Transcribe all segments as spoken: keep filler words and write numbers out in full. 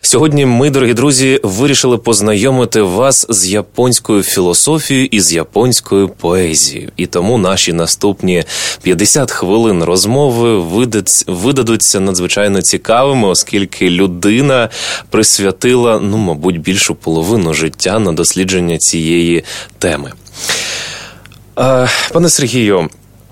Сьогодні ми, дорогі друзі, вирішили познайомити вас з японською філософією і з японською поезією. І тому наші наступні п'ятдесят хвилин розмови видадуться надзвичайно цікавими, оскільки людина присвятила, ну, мабуть, більшу половину життя на дослідження цієї теми. Пане Сергію,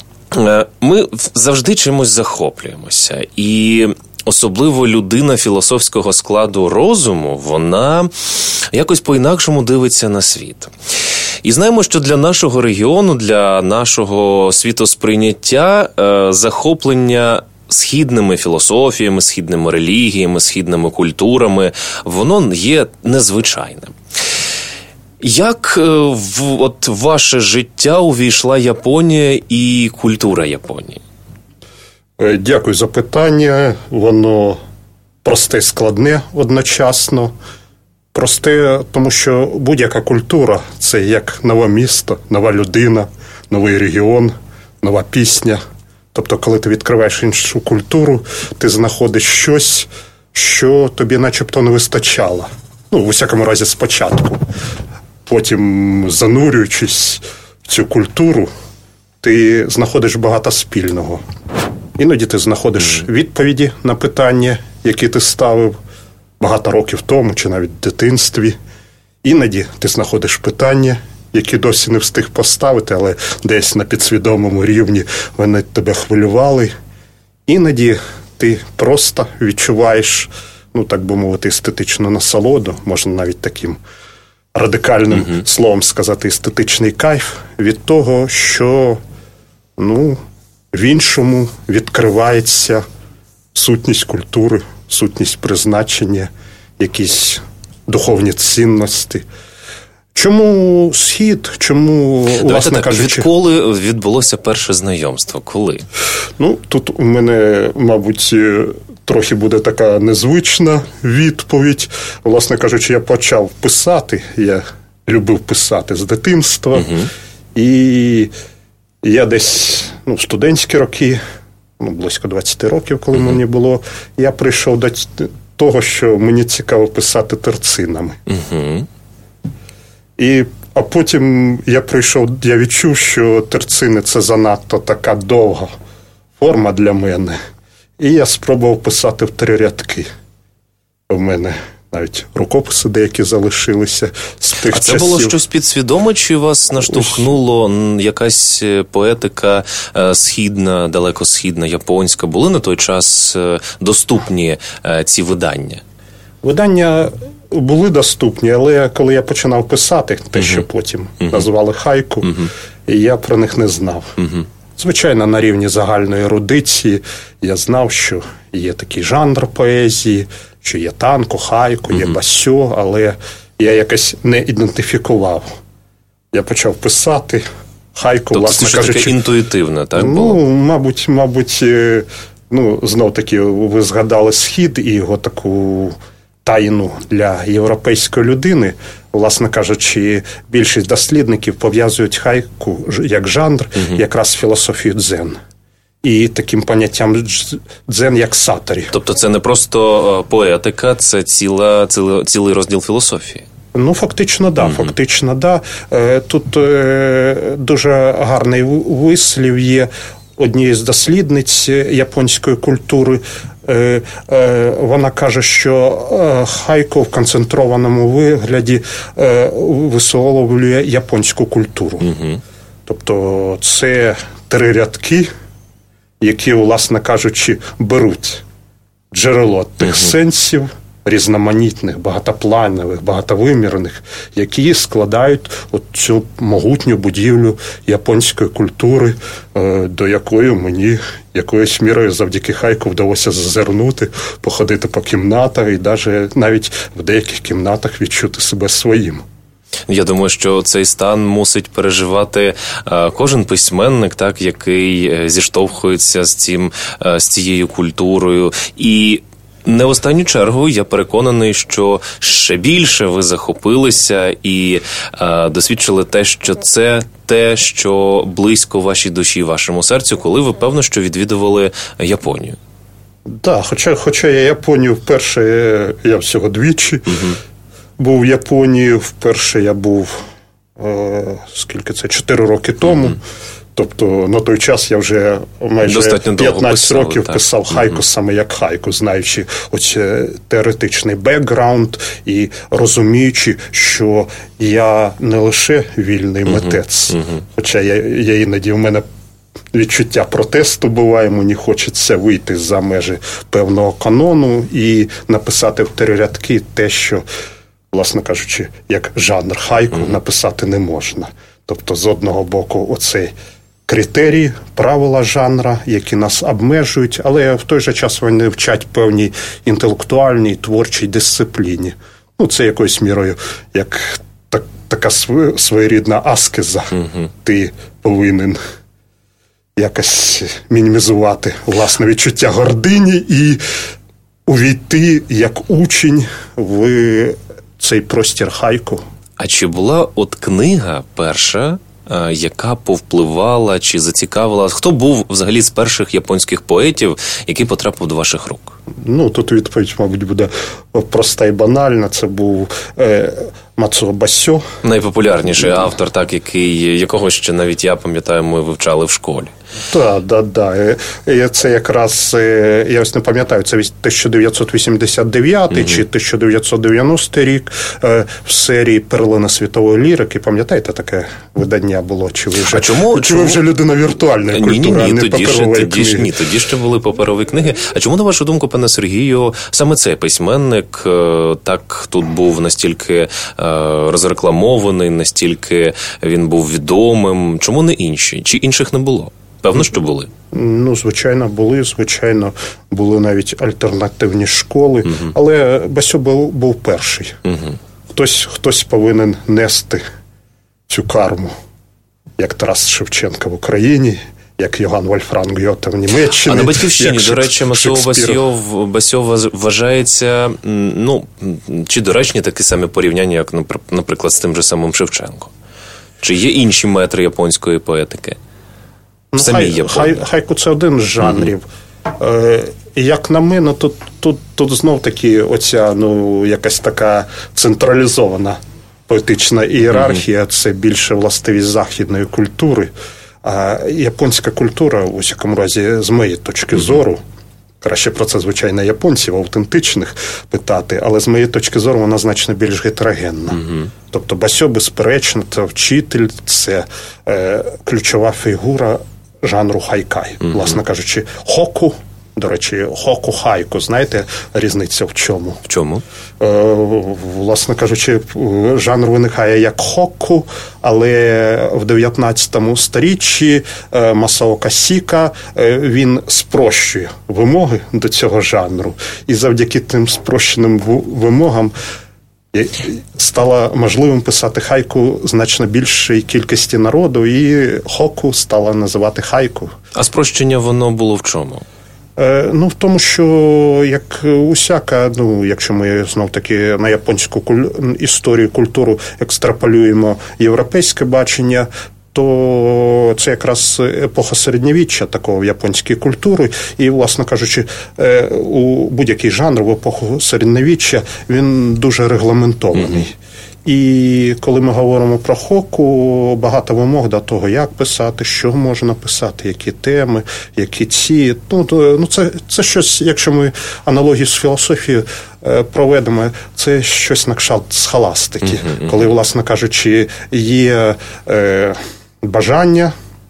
ми завжди чимось захоплюємося, і особливо людина філософського складу розуму, вона якось по-інакшому дивиться на світ. І знаємо, що для нашого регіону, для нашого світосприйняття захоплення східними філософіями, східними релігіями, східними культурами, воно є незвичайним. Як в от ваше життя увійшла Японія і культура Японії? Дякую за питання. Воно просте і складне одночасно. Просте, тому що будь-яка культура – це як нове місто, нова людина, новий регіон, нова пісня. Тобто, коли ти відкриваєш іншу культуру, ти знаходиш щось, що тобі начебто не вистачало. Ну, в усякому разі, спочатку. Потім, занурюючись в цю культуру, ти знаходиш багато спільного. Іноді ти знаходиш відповіді на питання, які ти ставив багато років тому, чи навіть в дитинстві. Іноді ти знаходиш питання, які досі не встиг поставити, але десь на підсвідомому рівні вони тебе хвилювали. Іноді ти просто відчуваєш, ну, так би мовити, естетичну насолоду, можна навіть таким радикальним uh-huh. словом сказати, естетичний кайф від того, що, ну, в іншому відкривається сутність культури, сутність призначення, якісь духовні цінності. Чому Схід? Чому, Давайте власне так, кажучи... Відколи відбулося перше знайомство? Коли? Ну, тут у мене, мабуть, трохи буде така незвична відповідь. Власне кажучи, я почав писати, я любив писати з дитинства. Угу. І я десь, ну, в студентські роки, ну, близько двадцять років, коли угу. мені було, я прийшов до того, що мені цікаво писати терцинами. Угу. І, а потім я прийшов, я відчув, що терцини – це занадто така довга форма для мене. І я спробував писати в три рядки. У мене навіть рукописи деякі залишилися з тих часів. А це часів. було щось підсвідоме, чи вас наштовхнуло якась поетика східна, далекосхідна, японська? Були на той час доступні ці видання? Видання були доступні, але коли я починав писати, те, uh-huh. що потім uh-huh. назвали хайку, uh-huh. і я про них не знав. Uh-huh. Звичайно, на рівні загальної ерудиції я знав, що є такий жанр поезії, що є танко, хайку, uh-huh. є басьо, але я якось не ідентифікував. Я почав писати хайку, тобто, власне це кажучи. Таке інтуїтивне, так ну, було? Ну, мабуть, мабуть, ну, знов-таки, ви згадали Схід і його таку тайну для європейської людини. Власне кажучи, більшість дослідників пов'язують хайку як жанр угу. якраз з філософією дзен. І таким поняттям дзен як саторі. Тобто це не просто поетика, це ціла, ціла, цілий розділ філософії? Ну, фактично, да, угу. фактично, да. Тут дуже гарний вислів є однієї з дослідниць японської культури. Вона каже, що хайку в концентрованому вигляді висловлює японську культуру. Угу. Тобто це три рядки, які, власне кажучи, беруть джерело тих угу. сенсів, різноманітних, багатопланових, багатовимірних, які складають от цю могутню будівлю японської культури, до якої мені якоюсь мірою завдяки хайку вдалося зазирнути, походити по кімнатах і навіть в деяких кімнатах відчути себе своїм. Я думаю, що цей стан мусить переживати кожен письменник, так, який зіштовхується з цим, з цією культурою. І не в останню чергу я переконаний, що ще більше ви захопилися і е, досвідчили те, що це те, що близько вашій душі, вашому серцю, коли ви, певно, що відвідували Японію. Да, хоча, хоча я Японію вперше, я всього двічі угу. був в Японії, вперше я був, е, скільки це, чотири роки тому. Угу. Тобто на той час я вже майже п'ятнадцять писали, років так. писав хайку, mm-hmm. саме як хайку, знаючи ось теоретичний бекграунд і розуміючи, що я не лише вільний mm-hmm. митець, mm-hmm. хоча я, я іноді в мене відчуття протесту буває, мені хочеться вийти за межі певного канону і написати в три рядки те, що, власне кажучи, як жанр хайку mm-hmm. написати не можна. Тобто, з одного боку, оцей критерії, правила жанра, які нас обмежують, але в той же час вони вчать певній інтелектуальній, творчій дисципліні. Ну, це якоюсь мірою, як так, така своєрідна аскеза. Угу. Ти повинен якось мінімізувати власне відчуття гордині і увійти як учень в цей простір хайку. А чи була от книга перша, яка повпливала чи зацікавила? Хто був взагалі з перших японських поетів, який потрапив до ваших рук? Ну, тут відповідь, мабуть, буде проста і банальна. Це був е, Мацуо Басьо. Найпопулярніший автор, так, який, якого ще навіть я пам'ятаю, ми вивчали в школі. Так, так, так. Це якраз, я ось не пам'ятаю, це тисяча дев'ятсот вісімдесят дев'ятий mm-hmm. чи тисяча дев'ятсот дев'яностий рік в серії «Перлина світової лірики». Пам'ятаєте, таке видання було? Чи ви вже, а чому, чи чому? ви вже людина віртуальної культури, ні, ні, ні, а не тоді паперової ще, тоді, ні, тоді ще були паперові книги. А чому, на вашу думку, пане Сергію, саме цей письменник так тут був настільки розрекламований, настільки він був відомим? Чому не інші? Чи інших не було? Певно, що були. Ну, звичайно, були. Звичайно, були навіть альтернативні школи. Угу. Але Басьо був, був перший. Угу. Хтось, хтось повинен нести цю карму. Як Тарас Шевченко в Україні, як Йоганн Вольфганг Гьоте в Німеччині. А на Батьківщині, до речі, Мацуо Басьо вважається, ну, чи доречні такі самі порівняння, як, наприклад, з тим же самим Шевченко? Чи є інші метри японської поетики? Ну, хай, хай, хайку – це один з жанрів. Mm-hmm. Е, як на мене, тут, тут, тут знов-таки оця, ну, якась така централізована поетична ієрархія, mm-hmm. це більше властивість західної культури. А японська культура, у всякому разі, з моєї точки mm-hmm. зору, краще про це, звичайно, японців, автентичних питати, але з моєї точки зору вона значно більш гетерогенна. Mm-hmm. Тобто Басьо, безперечно, це вчитель, це е, ключова фігура жанру хайкай. Mm-hmm. Власне кажучи, хоку, до речі, хоку-хайку, знаєте, різниця в чому? В чому? Е, власне кажучи, жанр виникає як хоку, але в дев'ятнадцятому сторіччі е, Масаока Сіка, е, він спрощує вимоги до цього жанру. І завдяки тим спрощеним вимогам стало можливим писати хайку значно більшій кількості народу, і хоку стала називати хайку. А спрощення воно було в чому? Е, ну, в тому, що, як усяка, ну, якщо ми знов-таки на японську куль... історію, культуру екстраполюємо європейське бачення, то це якраз епоха середньовіччя такого в японській культурі. І, власне кажучи, у будь-який жанр в епоху середньовіччя він дуже регламентований. Mm-hmm. І коли ми говоримо про хоку, багато вимог до того, як писати, що можна писати, які теми, які ці. Ну, то, ну це, це щось, якщо ми аналогію з філософією проведемо, це щось на кшталт схоластики. Mm-hmm. Коли, власне кажучи, є е, бажання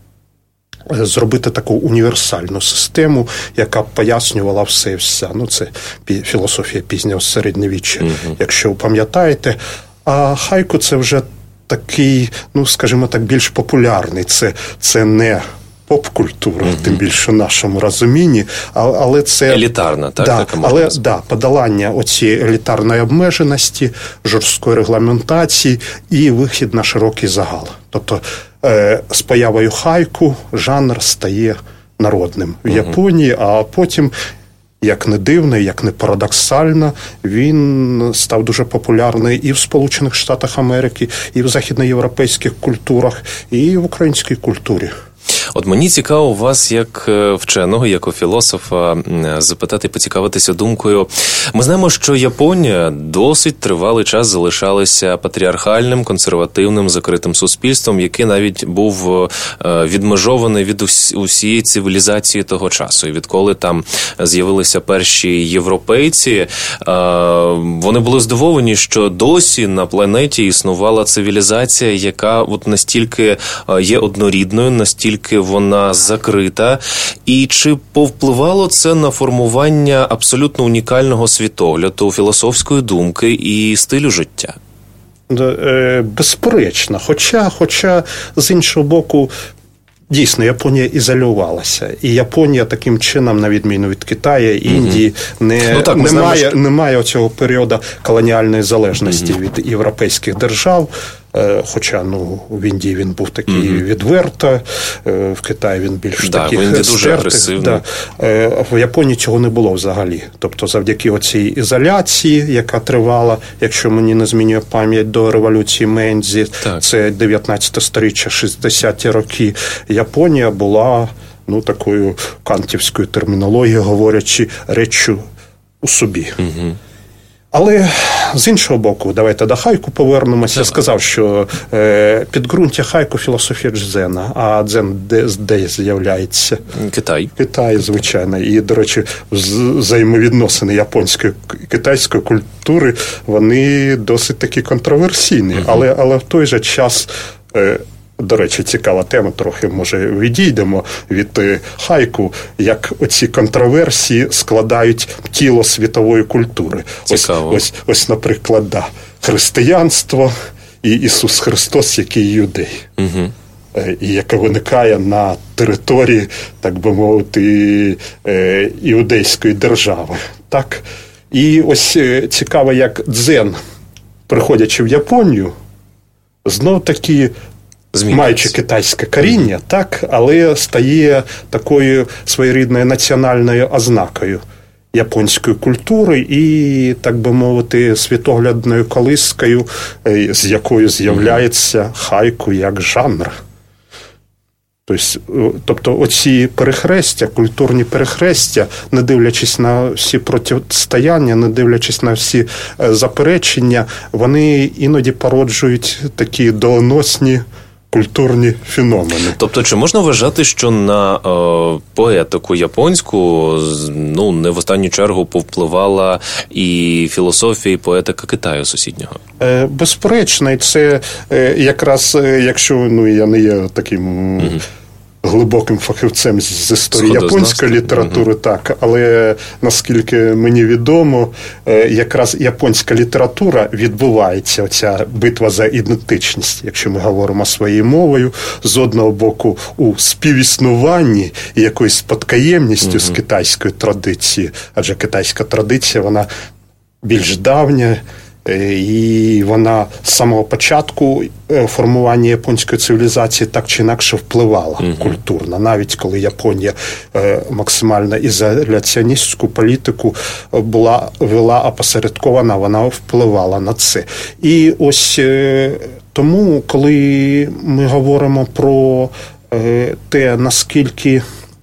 зробити таку універсальну систему, яка б пояснювала все і вся. Ну, це філософія пізнього середньовіччя, mm-hmm. якщо ви пам'ятаєте. А хайку – це вже такий, ну, скажімо так, більш популярний. Це, це не поп-культура, mm-hmm. тим більше в нашому розумінні, але це... Елітарна, так? Да, так але, да, подолання оцієї елітарної обмеженості, жорсткої регламентації і вихід на широкий загал. Тобто е, з появою хайку жанр стає народним в mm-hmm. Японії, а потім... Як не дивно, як не парадоксально, він став дуже популярний і в Сполучених Штатах Америки, і в західноєвропейських культурах, і в українській культурі. От мені цікаво вас, як вченого, як у філософа, запитати, поцікавитися думкою. Ми знаємо, що Японія досить тривалий час залишалася патріархальним, консервативним, закритим суспільством, який навіть був відмежований від усієї цивілізації того часу. І відколи там з'явилися перші європейці, вони були здивовані, що досі на планеті існувала цивілізація, яка от настільки є однорідною, настільки вона закрита. І чи повпливало це на формування абсолютно унікального світогляду, філософської думки і стилю життя? Безперечно. Хоча, хоча з іншого боку, дійсно, Японія ізолювалася. І Японія таким чином, на відміну від Китаю, Індії, не, ну, так, не, знаємо, має, що... не має цього періоду колоніальної залежності mm-hmm. від європейських держав. Хоча, ну, в Індії він був такий mm-hmm. відверто, в Китаї він більш да, такий він дуже агресивний. Да. В Японії цього не було взагалі. Тобто, завдяки оцій ізоляції, яка тривала, якщо мені не змінює пам'ять, до революції Мендзі, так. це дев'ятнадцяте сторіччя, шістдесяті роки, Японія була, ну, такою кантівською термінологією, говорячи, реччю у собі. Mm-hmm. Але, з іншого боку, давайте до хайку повернемося. Я сказав, що е, підґрунтя хайку – філософія дзена. А дзен де, де з'являється? Китай. Китай, звичайно. І, до речі, взаємовідносини японської і китайської культури, вони досить такі контроверсійні. Угу. Але, але в той же час... Е, До речі, цікава тема, трохи, може, відійдемо від хайку, як оці контроверсії складають тіло світової культури. Цікаво. Ось, ось, ось, наприклад, да, християнство і Ісус Христос, який юдей. Угу. І яка виникає на території, так би мовити, іудейської держави. Так? І ось цікаво, як дзен, приходячи в Японію, знов-таки маючи китайське коріння, mm-hmm. так, але стає такою своєрідною національною ознакою японської культури і, так би мовити, світоглядною колискою, з якою з'являється mm-hmm. хайку як жанр. Тобто оці перехрестя, культурні перехрестя, не дивлячись на всі протистояння, не дивлячись на всі заперечення, вони іноді породжують такі доленосні культурні феномени. Тобто, чи можна вважати, що на е, поетику японську, ну, не в останню чергу повпливала і філософія, і поетика Китаю сусіднього? Е, безперечно, і це е, якраз, е, якщо, ну, я не є таким... Угу. глибоким фахівцем з історії японської літератури, угу. так, але наскільки мені відомо, якраз японська література відбувається, оця битва за ідентичність, якщо ми говоримо своєю мовою, з одного боку у співіснуванні і якоюсь спадкоємністю угу. з китайської традиції, адже китайська традиція, вона більш давня, і вона з самого початку формування японської цивілізації так чи інакше впливала mm-hmm. культурно. Навіть коли Японія максимально ізоляціоністську політику була, вела опосередкована, вона впливала на це. І ось тому, коли ми говоримо про те, наскільки,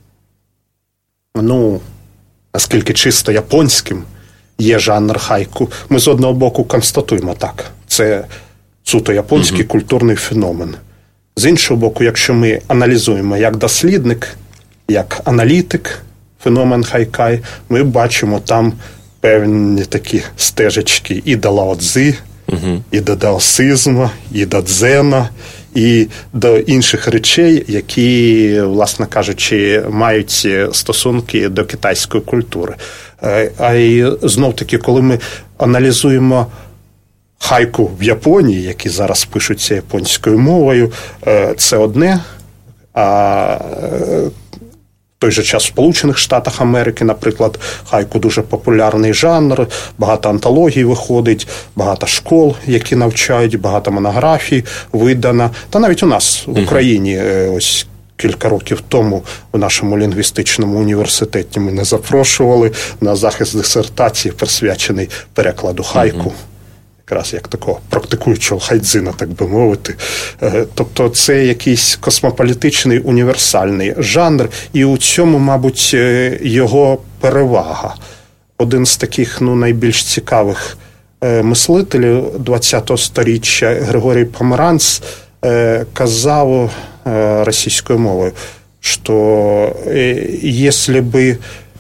ну, наскільки чисто японським є жанр хайку, ми з одного боку констатуємо так. Це суто японський uh-huh. культурний феномен. З іншого боку, якщо ми аналізуємо як дослідник, як аналітик феномен хайкай, ми бачимо там певні такі стежечки і до Лао-цзи, uh-huh. і до даосизму, і до дзена, і до інших речей, які, власне кажучи, мають стосунки до китайської культури. А й знов-таки, коли ми аналізуємо хайку в Японії, які зараз пишуться японською мовою, це одне, а в той же час в Сполучених Штатах Америки, наприклад, хайку дуже популярний жанр, багато антологій виходить, багато школ, які навчають, багато монографій видано. Та навіть у нас, в Україні, ось кілька років тому у нашому лінгвістичному університеті мене запрошували на захист дисертації, присвячений перекладу хайку. якраз як такого практикуючого хайдзина, так би мовити. Тобто це якийсь космополітичний універсальний жанр, і у цьому, мабуть, його перевага. Один з таких, ну, найбільш цікавих мислителів ХХ сторіччя Григорій Померанц казав російською мовою, що якщо б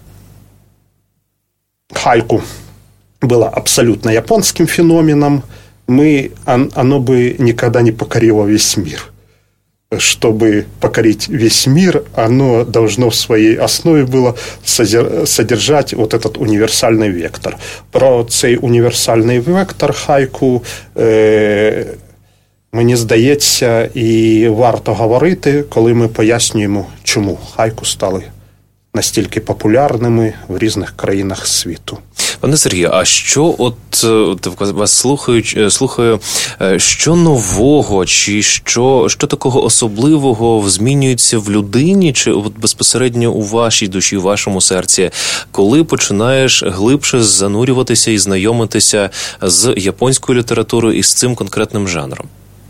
хайку было абсолютно японским феноменом, мы, оно бы никогда не покорило весь мир. Чтобы покорить весь мир, оно должно в своей основе было содержать вот этот универсальный вектор. Про цей універсальний вектор хайку, е, мені здається, і варто говорити, коли ми пояснюємо, чому хайку стали настільки популярними в різних країнах світу. Пане Сергію, а що от вас слухаю, слухаю, що нового, чи що, що такого особливого змінюється в людині, чи от безпосередньо у вашій душі, у вашому серці, коли починаєш глибше занурюватися і знайомитися з японською літературою і з цим конкретним жанром?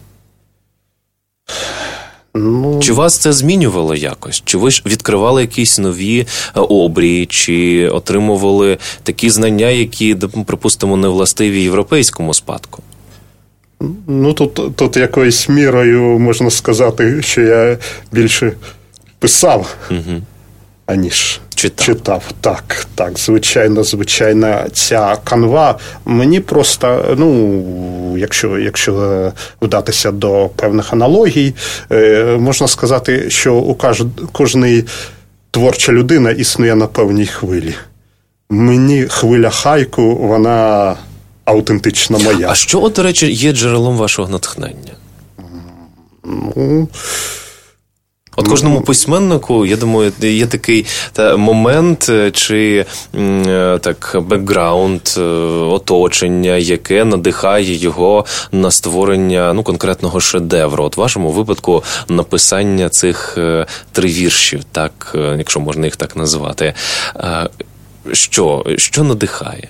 Ну... Чи вас це змінювало якось? Чи ви ж відкривали якісь нові обрії, чи отримували такі знання, які, припустимо, не властиві європейському спадку? Ну, тут, тут якоюсь мірою можна сказати, що я більше писав, угу. аніж читав. читав. Так, так, звичайно, звичайно, ця канва мені просто, ну, якщо, якщо вдатися до певних аналогій, можна сказати, що у кожної творча людина існує на певній хвилі. Мені хвиля хайку, вона автентично моя. А що, от, до речі, є джерелом вашого натхнення? Ну... От кожному письменнику, я думаю, є такий та, момент чи так бекграунд, оточення, яке надихає його на створення, ну, конкретного шедевру. От в вашому випадку написання цих три віршів, так, якщо можна їх так назвати. Що, що надихає?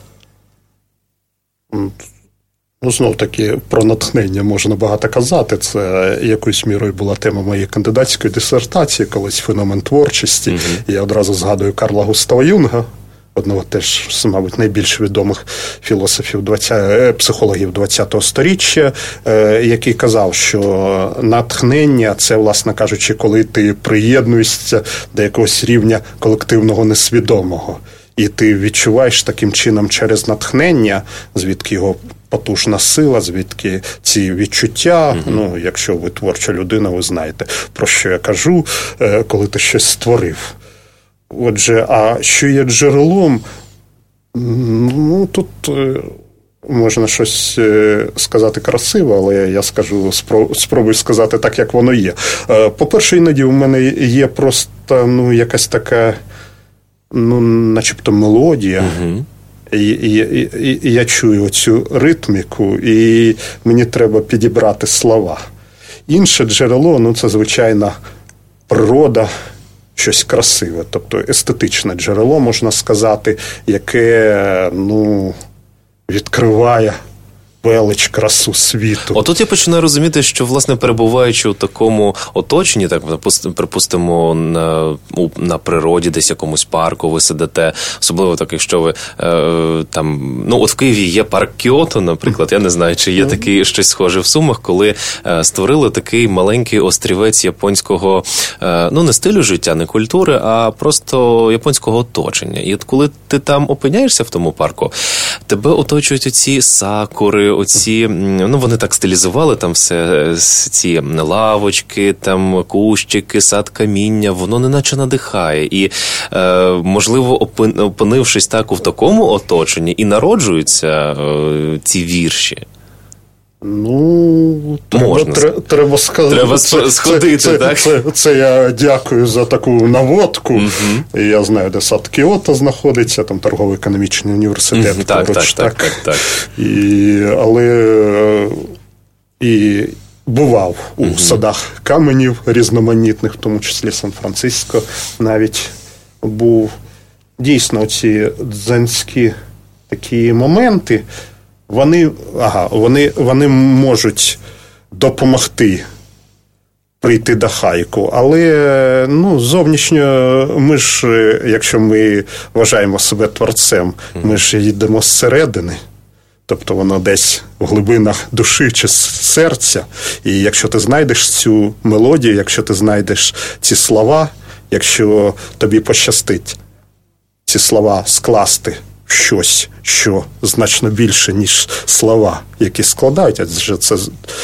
Ну, знов-таки, про натхнення можна багато казати. Це якоюсь мірою була тема моєї кандидатської дисертації, колись феномен творчості. Mm-hmm. Я одразу згадую Карла Густава Юнга, одного теж, мабуть, найбільш відомих філософів, психологів ХХ сторіччя, який казав, що натхнення – це, власне кажучи, коли ти приєднуєшся до якогось рівня колективного несвідомого. І ти відчуваєш таким чином через натхнення, звідки його потужна сила, звідки ці відчуття. Mm-hmm. Ну, якщо ви творча людина, ви знаєте, про що я кажу, коли ти щось створив. Отже, а що є джерелом? Ну, тут можна щось сказати красиво, але я скажу, спробую сказати так, як воно є. По-перше, іноді у мене є просто, ну, якась така, ну, начебто мелодія. Угу. І, і, і, і я чую цю ритміку, і мені треба підібрати слова. Інше джерело, ну, це, звичайно, природа, щось красиве, тобто естетичне джерело, можна сказати, яке, ну, відкриває велич, красу світу. Отут я починаю розуміти, що, власне, перебуваючи у такому оточенні, так, припустимо, на, на природі, десь якомусь парку ви сидите, особливо так, якщо ви е, там, ну, от в Києві є парк Кіото, наприклад, я не знаю, чи є такий щось схоже в Сумах, коли е, створили такий маленький острівець японського, е, ну, не стилю життя, не культури, а просто японського оточення. І от коли ти там опиняєшся в тому парку, тебе оточують оці сакури, оці, ну, вони так стилізували там все, ці лавочки, там кущики, сад каміння, воно неначе надихає. І, е, можливо, опинившись так у такому оточенні, і народжуються е, ці вірші. Ну, треба, треба, треба сказати. Треба це, сходити, це, так? Це, це, це я дякую за таку наводку. Угу. Я знаю, де сад Кіото знаходиться, там торгово-економічний університет. Угу. Так, поруч, так, так, так, так. І, але і бував у угу. садах каменів різноманітних, в тому числі Сан-Франциско навіть був. Дійсно, ці дзенські такі моменти, Вони, ага, вони, вони можуть допомогти прийти до хайку, але ну, зовнішньо ми ж, якщо ми вважаємо себе творцем, ми ж йдемо зсередини. Тобто воно десь в глибинах душі чи серця. І якщо ти знайдеш цю мелодію, якщо ти знайдеш ці слова, якщо тобі пощастить ці слова скласти в щось, що значно більше, ніж слова, які складають, адже це,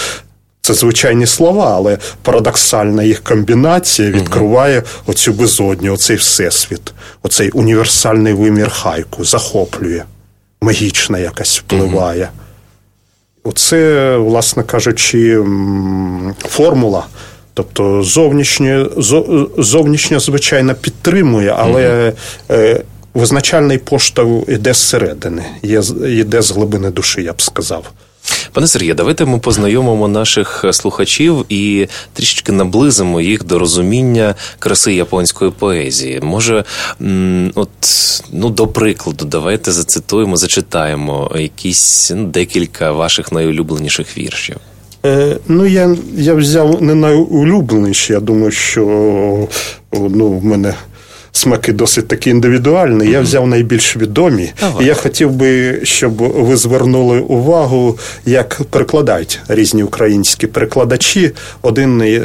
це звичайні слова, але парадоксальна їх комбінація відкриває оцю безодню, оцей всесвіт, оцей універсальний вимір хайку, захоплює. Магічна якась впливає. Mm-hmm. Оце, власне кажучи, формула. Тобто зовнішнє, зовнішнє звичайно, підтримує, але mm-hmm. визначальний поштовх йде зсередини, йде з глибини душі, я б сказав. Пане Сергію, давайте ми познайомимо наших слухачів і трішечки наблизимо їх до розуміння краси японської поезії. Може, от, ну, до прикладу, давайте зацитуємо, зачитаємо якісь ну, декілька ваших найулюбленіших віршів. Е, ну, я, я взяв не найулюбленіші, я думаю, що ну, в мене смаки досить такі індивідуальні. Mm-hmm. Я взяв найбільш відомі. Ага. І я хотів би, щоб ви звернули увагу, як перекладають різні українські перекладачі. Один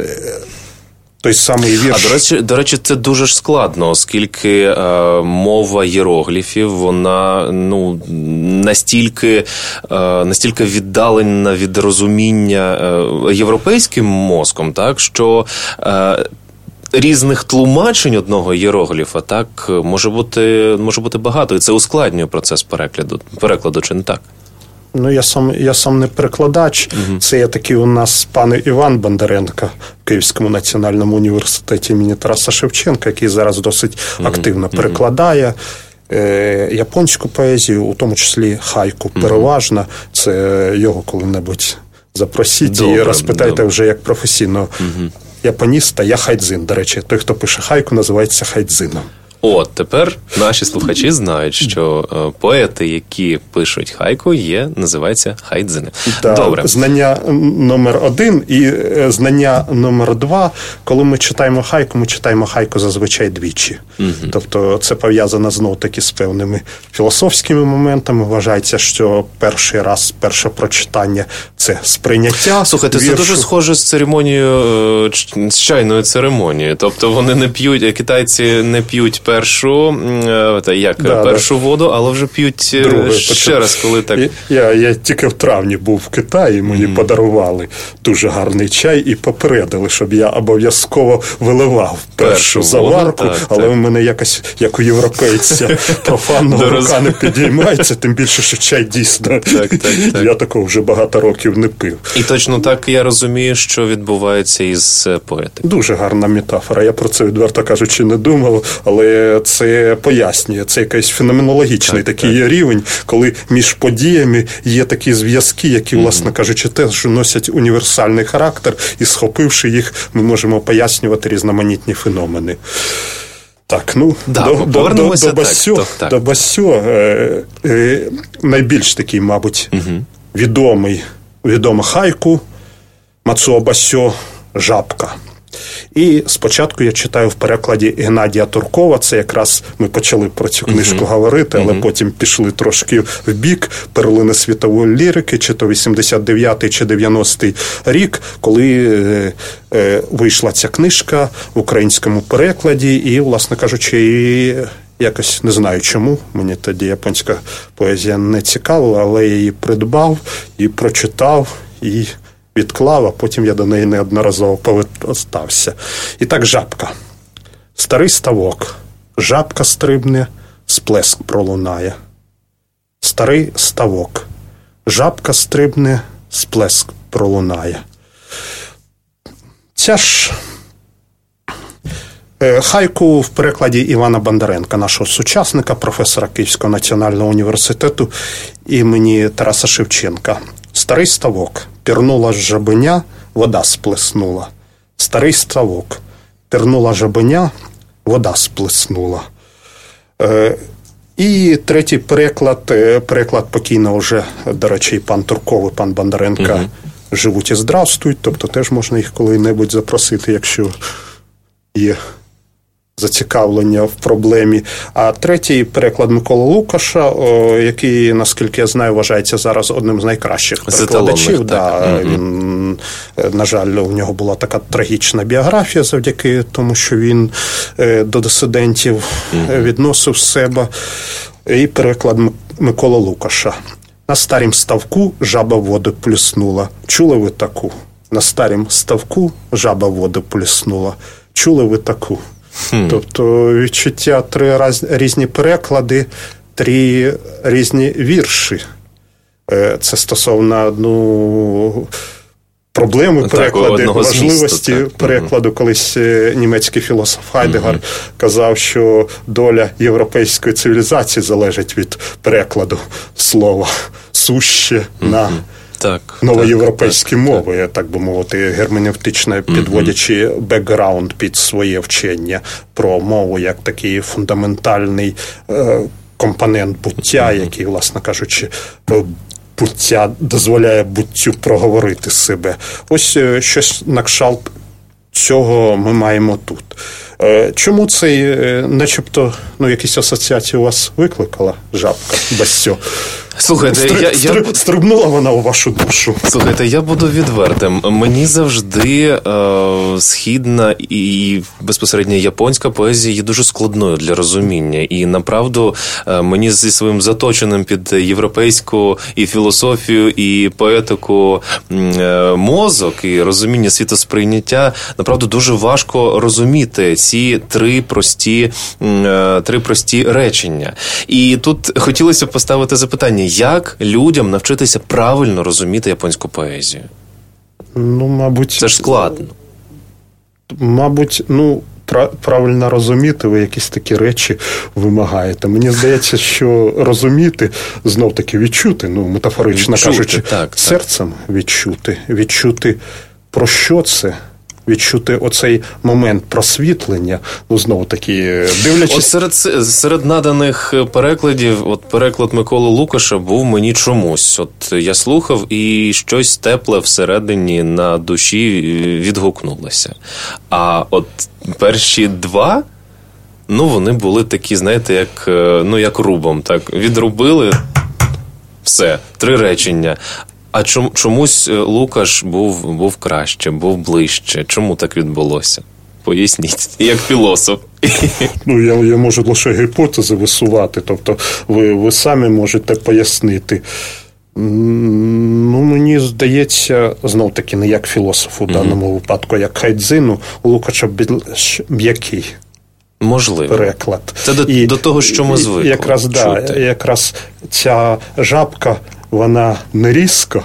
той самий вірш. А, до речі, до речі, це дуже ж складно, оскільки е, мова іерогліфів, вона ну, настільки, е, настільки віддалена від розуміння е, європейським мозком, так, що е, різних тлумачень одного іерогліфа, так, може бути, може бути багато, і це ускладнює процес перекладу, перекладу, чи не так? Ну, я сам, я сам не перекладач. Угу. Це є такий у нас пан Іван Бондаренко в Київському національному університеті імені Тараса Шевченка, який зараз досить угу. активно перекладає е, японську поезію, у тому числі хайку угу. переважно. Це його коли-небудь запросіть добре, і розпитайте добре. Вже як професійного угу. японіста. Я хайдзин, до речі. Той, хто пише хайку, називається хайдзином. От, тепер наші слухачі знають, що е, поети, які пишуть хайку, є, називаються хайдзини. Да, добре. Знання номер один і знання номер два. Коли ми читаємо хайку, ми читаємо хайку зазвичай двічі. Угу. Тобто це пов'язано знов-таки з певними філософськими моментами. Вважається, що перший раз, перше прочитання – це сприйняття. Слухайте, віршу. Це дуже схоже з церемонією, з чайною церемонією. Тобто вони не п'ють, китайці не п'ють першу, як, да, першу да. воду, але вже п'ють Друге, ще почав. раз, коли так... Я, я тільки в травні був в Китаї, мені mm. подарували дуже гарний чай і попередили, щоб я обов'язково виливав першу, першу заварку, воду, так, але так. у мене якось, як у європейця, профанного рука не підіймається, тим більше, що чай дійсно, так, так, так. я такого вже багато років не пив. І точно так я розумію, що відбувається із поетикою. Дуже гарна метафора, я про це, відверто кажучи, не думав, але це пояснює, це якийсь феноменологічний так, такий так. рівень, коли між подіями є такі зв'язки, які, mm-hmm. власне кажучи, теж носять універсальний характер, і схопивши їх, ми можемо пояснювати різноманітні феномени. Так, ну, да, до, до, до, до Басьо, так, так. до Басьо е, е, найбільш такий, мабуть, mm-hmm. відомий, відома хайку Мацуо Басьо «Жабка». І спочатку я читаю в перекладі Геннадія Туркова, це якраз ми почали про цю книжку uh-huh. говорити, але uh-huh. потім пішли трошки в бік, перлини світової лірики, чи то вісімдесят дев'ятий, чи дев'яностий рік, коли е, е, вийшла ця книжка в українському перекладі, і, власне кажучи, і якось не знаю чому, мені тоді японська поезія не цікавила, але я її придбав і прочитав, і відклав, а потім я до неї неодноразово повертався. І так, «Жабка». Старий ставок. Жабка стрибне, сплеск пролунає. Старий ставок. Жабка стрибне, сплеск пролунає. Ця ж хайку в перекладі Івана Бондаренка, нашого сучасника, професора Київського національного університету імені Тараса Шевченка. Старий ставок. Пірнула жабеня, вода сплеснула. Старий ставок. Пірнула жабеня, вода сплеснула. Е, І третій переклад, переклад покійного вже, до речі, пан Турков і пан Бондаренко угу. живуть і здравствують, тобто теж можна їх коли-небудь запросити, якщо є зацікавлення в проблемі. А третій переклад Миколи Лукаша, який, наскільки я знаю, вважається зараз одним з найкращих перекладачів. Да, mm-hmm. Він, на жаль, у нього була така трагічна біографія завдяки тому, що він до дисидентів mm-hmm. відносив себе. І переклад Миколи Лукаша. На старім ставку жаба воду плюснула. Чули ви таку? На старім ставку жаба воду плюснула. Чули ви таку? Hmm. Тобто відчуття три раз, різні переклади, три різні вірші. Це стосовно ну, проблеми перекладу, важливості змісту, перекладу. Mm-hmm. Колись німецький філософ Хайдеггер mm-hmm. казав, що доля європейської цивілізації залежить від перекладу слова суще mm-hmm. на Так, новоєвропейські так, мови, так. так би мовити, герменевтично підводячи mm-hmm. бекграунд під своє вчення про мову як такий фундаментальний е, компонент буття, mm-hmm. який, власне кажучи, буття дозволяє буттю проговорити себе. Ось е, щось на кшталт цього ми маємо тут. Е, чому цей, е, начебто, ну, якісь асоціації у вас викликала жабка без цього? Слухайте, Стр... я, Стр... я... стрибнула вона у вашу душу. Слухайте, я буду відвертим. Мені завжди е, східна і безпосередньо японська поезія є дуже складною для розуміння. І, направду, е, мені зі своїм заточеним під європейську і філософію, і поетику е, мозок, і розуміння світосприйняття, направду, дуже важко розуміти ці три прості, е, три прості речення. І тут хотілося б поставити запитання, як людям навчитися правильно розуміти японську поезію? Ну, мабуть... Це ж складно. Мабуть, ну, правильно розуміти, ви якісь такі речі вимагаєте. Мені здається, що розуміти, знов-таки відчути, ну, метафорично відчути, кажучи, так, серцем так. відчути. Відчути, про що це? Відчути оцей момент просвітлення, ну, знову-таки, дивлячись... От серед, серед наданих перекладів, от переклад Миколи Лукаша був мені чомусь. От я слухав, і щось тепле всередині на душі відгукнулося. А от перші два, ну, вони були такі, знаєте, як, ну, як рубом, так, відрубили, все, три речення. А чомусь Лукаш був, був краще, був ближче. Чому так відбулося? Поясніть, як філософ. Ну, я, я можу лише гіпотези висувати, тобто ви, ви самі можете пояснити. Ну, мені здається, знов-таки не як філософу в даному mm-hmm. випадку, а як хайдзину, у Лукаша більш м'який. Можливо. Переклад. Це до, і, до того, що ми звикли. Якраз, да, якраз ця жабка, вона не різко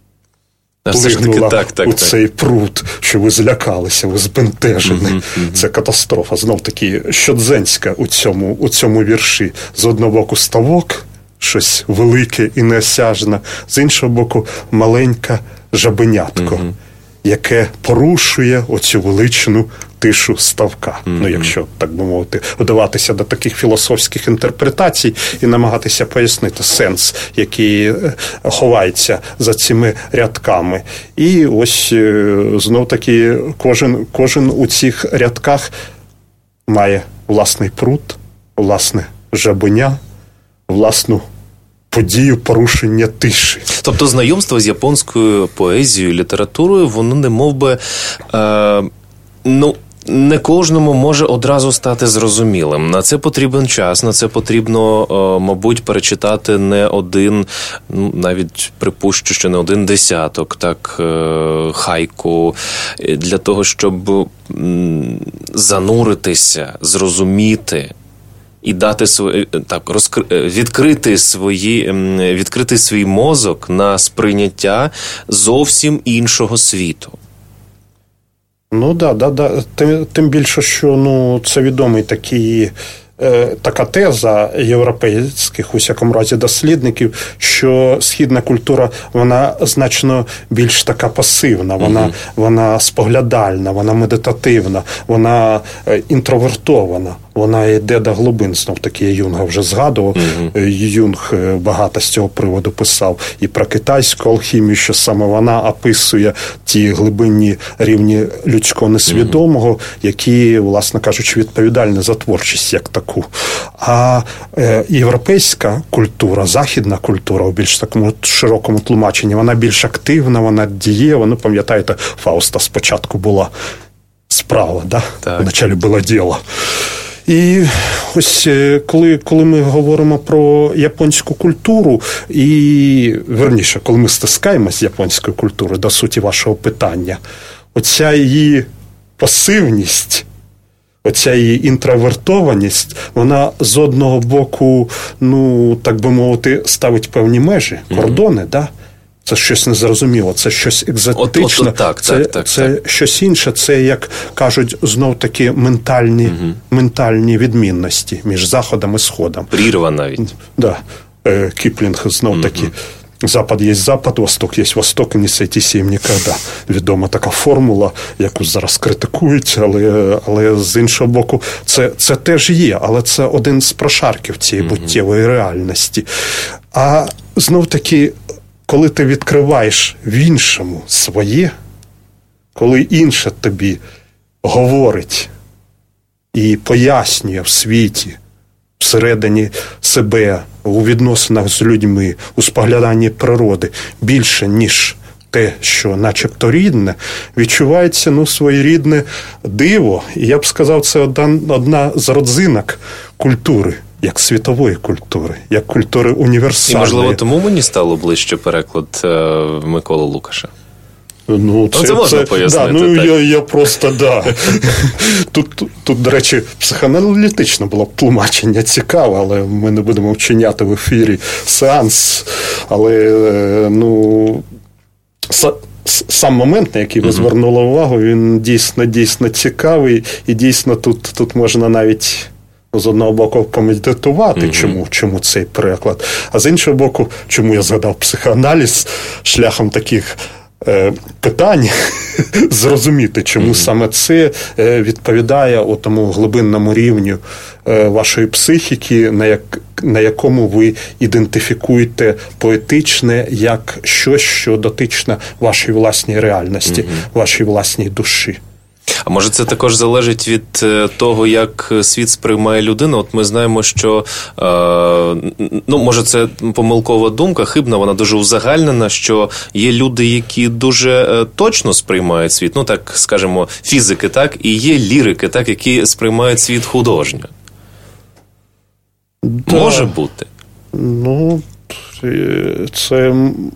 плигнула так, так, у так. цей пруд, що ви злякалися, ви збентежені. Mm-hmm, mm-hmm. Це катастрофа. Знов-таки щодзенська у цьому, у цьому вірші. З одного боку ставок, щось велике і неосяжне, з іншого боку маленьке жабенятко, mm-hmm. яке порушує оцю величну тишу ставка. Mm-hmm. Ну, якщо, так би мовити, вдаватися до таких філософських інтерпретацій і намагатися пояснити сенс, який ховається за цими рядками. І ось, знов-таки, кожен, кожен у цих рядках має власний пруд, власне жабеня, власну подію порушення тиші. Тобто знайомство з японською поезією, літературою, воно не мов би, е, ну, не кожному може одразу стати зрозумілим. На це потрібен час, на це потрібно, мабуть, перечитати не один, ну, навіть припущу, що не один десяток, так, хайку, для того, щоб зануритися, зрозуміти і дати свої, так, розкри, відкрити свої, відкрити свій мозок на сприйняття зовсім іншого світу. Ну, да, да, да. Тим, тим більше, що, ну, це відомий такий, е, така теза європейських, у всякому разі, дослідників, що східна культура, вона значно більш така пасивна, вона, mm-hmm. вона споглядальна, вона медитативна, вона е, інтровертована. вона йде до глибин. Знов таки, я Юнга вже згадував. Mm-hmm. Юнг багато з цього приводу писав і про китайську алхімію, що саме вона описує ті глибинні рівні людського несвідомого, mm-hmm. які, власне кажучи, відповідальні за творчість як таку. А е, європейська культура, західна культура, у більш такому широкому тлумаченні, вона більш активна, вона дієва. Ну, пам'ятаєте, Фауста спочатку була справа, да? Вначалі було діло. І ось коли, коли ми говоримо про японську культуру, і, верніше, коли ми стискаємося з японською культурою, до суті вашого питання, оця її пасивність, оця її інтровертованість, вона з одного боку, ну, так би мовити, ставить певні межі, кордони, mm-hmm. да? Це щось незрозуміло, це щось екзотичне, от, от, так, це, так, так, це так. щось інше, це, як кажуть, знов-таки ментальні, угу. ментальні відмінності між Заходом і Сходом. Прірва навіть. Да. Кіплінг знов-таки. Угу. Запад є Запад, Восток є Восток, і не сойтись їм ніколи. Відома така формула, яку зараз критикують, але, але з іншого боку, це, це теж є, але це один з прошарків цієї угу. буттєвої реальності. А знов-таки, коли ти відкриваєш в іншому своє, коли інше тобі говорить і пояснює в світі, всередині себе, у відносинах з людьми, у спогляданні природи більше, ніж те, що начебто рідне, відчувається, ну, своєрідне диво. І я б сказав, це одна, одна з родзинок культури. Як світової культури, як культури універсальної. І, можливо, тому мені стало ближче переклад е, Миколи Лукаша? Ну, це, це можна це, пояснити. Да, ну, так. Я, я просто, да. Тут, тут, тут, до речі, психоаналітично було б тлумачення цікаве, але ми не будемо вчиняти в ефірі сеанс. Але, ну, сам момент, на який ви mm-hmm. звернули увагу, він дійсно, дійсно цікавий. І дійсно тут, тут можна навіть... з одного боку помедитувати, mm-hmm. чому, чому цей переклад, а з іншого боку, чому я згадав психоаналіз шляхом таких е, питань, зрозуміти, чому mm-hmm. саме це е, відповідає о тому глибинному рівню е, вашої психіки, на, як, на якому ви ідентифікуєте поетичне як щось, що дотичне вашій власній реальності, mm-hmm. вашій власній душі. А може це також залежить від того, як світ сприймає людину? От ми знаємо, що, е, ну, може це помилкова думка, хибна, вона дуже узагальнена, що є люди, які дуже точно сприймають світ, ну так, скажімо, фізики, так, і є лірики, так, які сприймають світ художньо. Да. Може бути? Ну, це...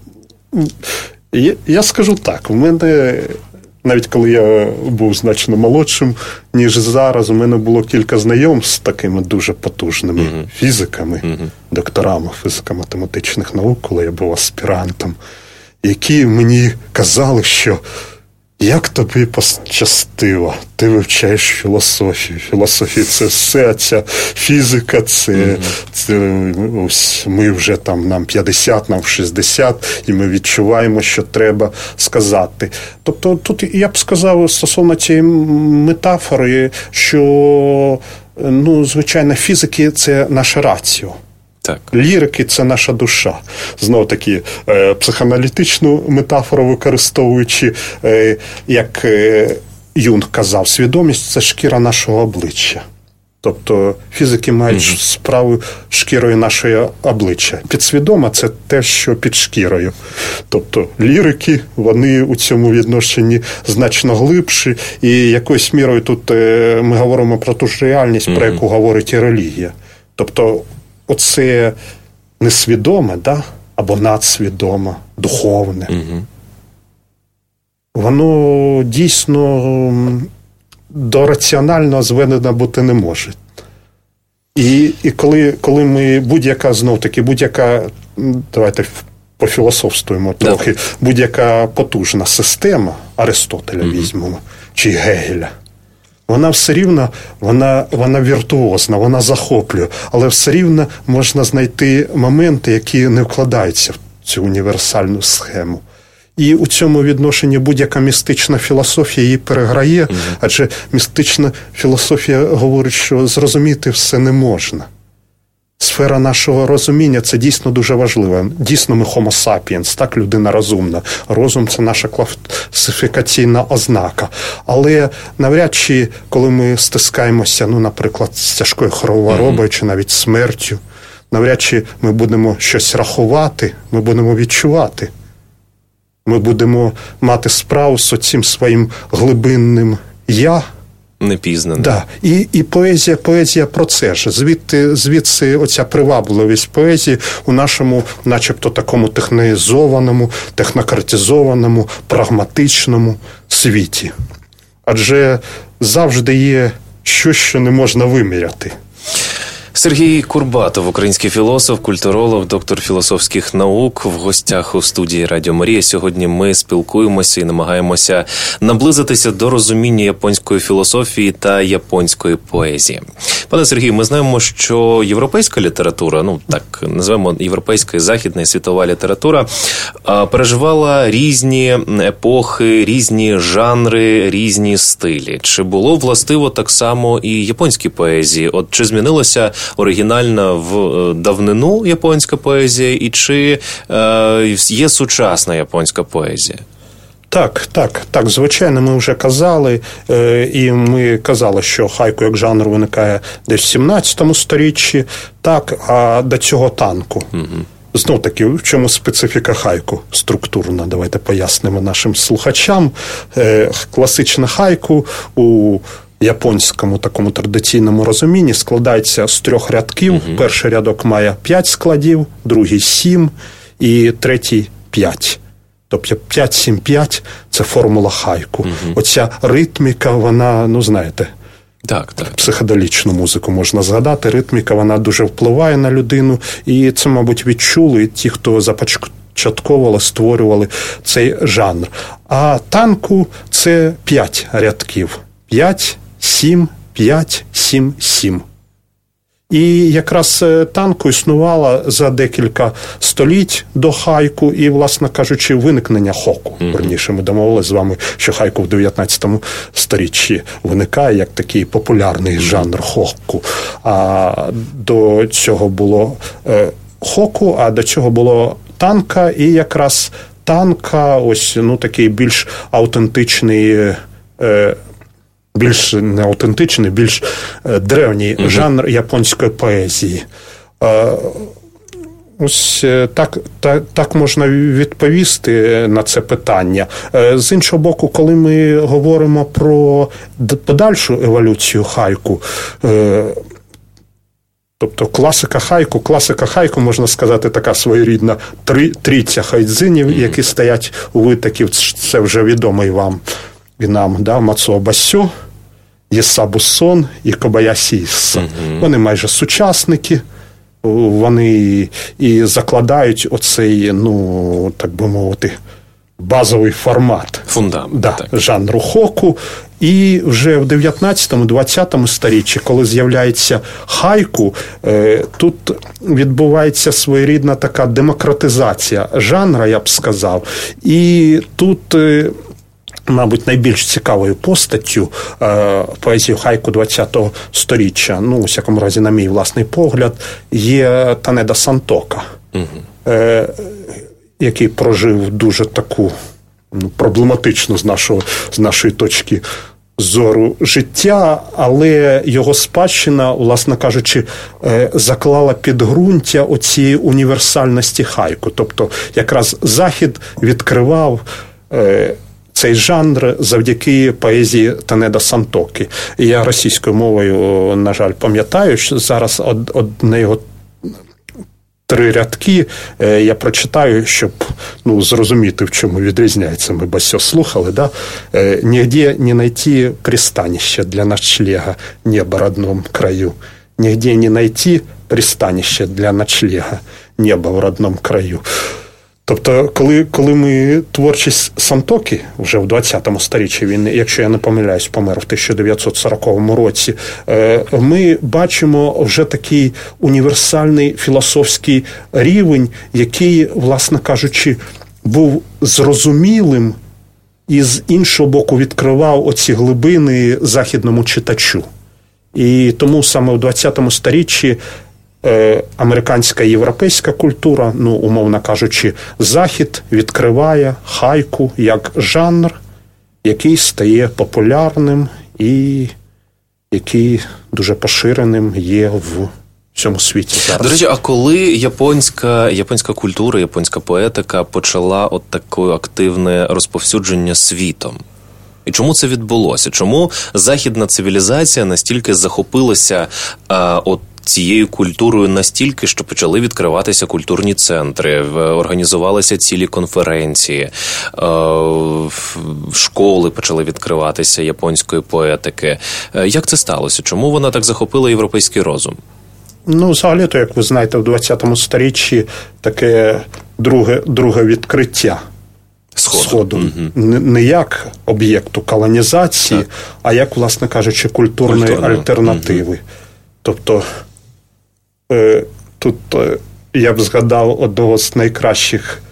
Я, я скажу так, у мене... Навіть коли я був значно молодшим, ніж зараз, у мене було кілька знайомств з такими дуже потужними mm-hmm. фізиками, mm-hmm. докторами фізико-математичних наук, коли я був аспірантом, які мені казали, що як тобі пощастило, ти вивчаєш філософію. Філософія – це все, ця фізика, це, mm-hmm. це ось ми вже там, нам п'ятдесят, нам шістдесят, і ми відчуваємо, що треба сказати. Тобто тут я б сказав стосовно цієї метафори, що, ну, звичайно, фізики – це наша раціо. Так. Лірики – це наша душа. Знову таки, е, психоаналітичну метафору використовуючи, е, як е, Юнг казав, свідомість – це шкіра нашого обличчя. Тобто фізики мають mm-hmm. справу шкірою нашого обличчя. Підсвідома – це те, що під шкірою. Тобто лірики, вони у цьому відношенні значно глибші. І якоюсь мірою тут е, ми говоримо про ту ж реальність, mm-hmm. про яку говорить і релігія. Тобто оце несвідоме, да? Або надсвідоме, духовне. Угу. Воно дійсно до раціонального зведено бути не може. І, і коли, коли ми будь-яка, знов-таки, будь-яка, давайте пофілософствуємо трохи, будь-яка потужна система, Аристотеля угу. візьмемо, чи Гегеля, вона все рівно, вона, вона віртуозна, вона захоплює, але все рівно можна знайти моменти, які не вкладаються в цю універсальну схему. І у цьому відношенні будь-яка містична філософія її переграє, mm-hmm. адже містична філософія говорить, що зрозуміти все не можна. Сфера нашого розуміння – це дійсно дуже важливо. Дійсно ми homo sapiens, так, людина розумна. Розум – це наша класифікаційна ознака. Але навряд чи, коли ми стискаємося, ну, наприклад, з тяжкою хворобою чи навіть смертю, навряд чи ми будемо щось рахувати, ми будемо відчувати. Ми будемо мати справу з оцим своїм глибинним «я». Непізнано. Да. І, і поезія, поезія про це ж. Звідти, звідси оця привабливість поезії у нашому, начебто, такому технізованому, технократизованому, прагматичному світі. Адже завжди є щось, що не можна виміряти. Сергій Курбатов, український філософ, культуролог, доктор філософських наук, в гостях у студії Радіо Марія. Сьогодні ми спілкуємося і намагаємося наблизитися до розуміння японської філософії та японської поезії. Пане Сергію, ми знаємо, що європейська література, ну так називаємо європейська і західна і світова література, переживала різні епохи, різні жанри, різні стилі. Чи було властиво так само і японській поезії? От чи змінилося оригінальна в давнину японська поезія, і чи е, є сучасна японська поезія? Так, так, так, звичайно, ми вже казали, е, і ми казали, що хайку як жанр виникає десь в сімнадцятому сторіччі, так, а до цього танку. Угу. Знов таки, в чому специфіка хайку структурна? Давайте пояснимо нашим слухачам. Е, класична хайку у японському такому традиційному розумінні складається з трьох рядків. Uh-huh. Перший рядок має п'ять складів, другий сім і третій п'ять. Тобто п'ять сім п'ять – це формула хайку. Uh-huh. Оця ритміка, вона, ну знаєте, так, так. психоделічну музику можна згадати. Ритміка, вона дуже впливає на людину. І це, мабуть, відчули ті, хто започатковували, створювали цей жанр. А танку – це п'ять рядків. п'ять сім п'ять сім сім. І якраз танку існувала за декілька століть до хайку, і, власне кажучи, виникнення хоку. Mm-hmm. Верніше, ми домовилися з вами, що хайку в дев'ятнадцятому сторіччі виникає як такий популярний mm-hmm. жанр хоку. А до цього було е, хоку, а до цього було танка, і якраз танка, ось, ну, такий більш автентичний е, більш не автентичний, більш древній uh-huh. жанр японської поезії. Ось так, так, так можна відповісти на це питання. З іншого боку, коли ми говоримо про подальшу еволюцію хайку, тобто класика хайку, класика хайку, можна сказати, така своєрідна трійця хайдзинів, uh-huh. які стоять у витоків, це вже відомий вам і нам, да, Мацуо Басьо, Єсабу Сон і Кобаясі Ісса. Uh-huh. Вони майже сучасники, вони і закладають оцей, ну, так би мовити, базовий формат. Фундамент. Да, жанру хоку. І вже в дев'ятнадцятому-двадцятому сторіччі, коли з'являється хайку, тут відбувається своєрідна така демократизація жанра, я б сказав. І тут, мабуть, найбільш цікавою постаттю е, поезії хайку ХХ сторіччя, ну, у всякому разі, на мій власний погляд, є Танеда Сантока, угу. е, який прожив дуже таку, ну, проблематичну з нашого, з нашої точки зору життя, але його спадщина, власне кажучи, е, заклала підґрунтя оцієї універсальності хайку. Тобто, якраз Захід відкривав е, цей жанр завдяки поезії Танеда Сантоки. І я російською мовою, на жаль, пам'ятаю, що зараз од, од, на його три рядки я прочитаю, щоб, ну, зрозуміти, в чому відрізняється. Ми Басьо слухали, да? «Нигде не найти пристанище для ночлега, небо в родном краю. Нигде не найти пристанище для ночлега, небо в родном краю». Тобто, коли, коли ми творчість Сантоки, вже в двадцятому сторіччі, він, якщо я не помиляюсь, помер в тисяча дев'ятсот сороковому році, ми бачимо вже такий універсальний філософський рівень, який, власне кажучи, був зрозумілим і з іншого боку відкривав оці глибини західному читачу. І тому саме в ХХ сторіччі е, американська і європейська культура, ну, умовно кажучи, Захід відкриває хайку як жанр, який стає популярним і який дуже поширеним є в всьому світі зараз. До речі, а коли японська, японська культура, японська поетика почала от таке активне розповсюдження світом? І чому це відбулося? Чому західна цивілізація настільки захопилася а, от цією культурою настільки, що почали відкриватися культурні центри, організувалися цілі конференції, школи почали відкриватися японської поетики. Як це сталося? Чому вона так захопила європейський розум? Ну, взагалі-то, як ви знаєте, в ХХ сторіччі таке друге, друге відкриття Сходу. Сходу. Угу. Не, не як об'єкту колонізації, так. а як, власне кажучи, культурної Культурно. альтернативи. Угу. Тобто, е, тут е, я б згадав одного з найкращих